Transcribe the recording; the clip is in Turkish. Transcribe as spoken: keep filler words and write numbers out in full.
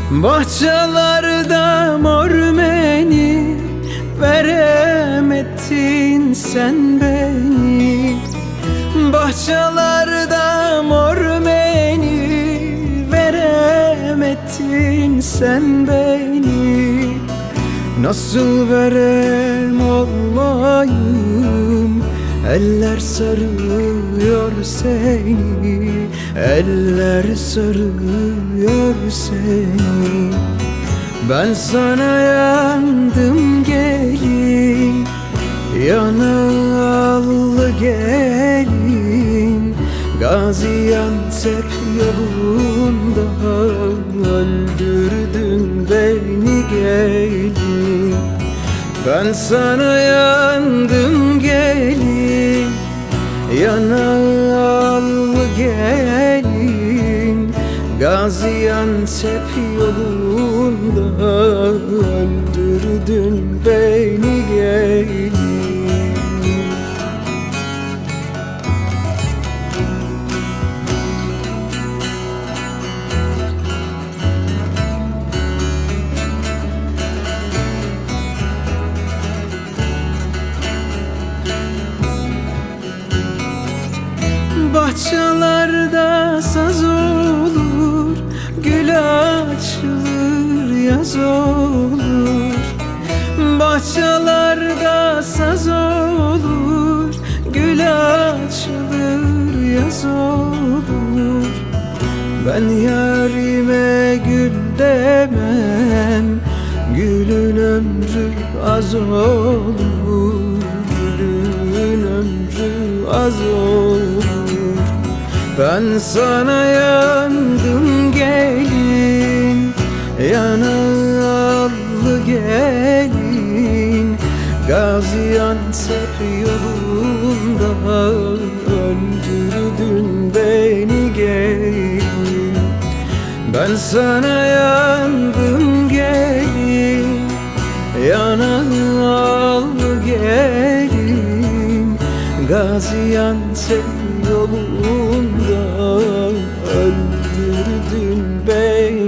Bahçelerde mormeni veremedin sen beni. Bahçelerde mormeni veremedin sen beni. Nasıl verem olayım, eller sarıyor seni, eller sarıyor seni. Ben sana yandım gelin, yanalı gelin. Gaziantep yolunda öldürdün beni gelin. Ben sana yandım gelin, yanalı gelin. Gaziantep yolunda öldürdün beni gelin. Bahçelerde saz olur, gül açılır, yaz olur. Bahçelerde saz olur, gül açılır, yaz olur. Ben yarime gül demem, gülün ömrü az olur, gülün ömrü az olur. Ben sana yandım gelin, yanalı gelin. Gaziantep yolunda öldürdün beni gelin. Ben sana yandım gelin, yanalı gelin. Gaziantep yolunda öldürdün beni.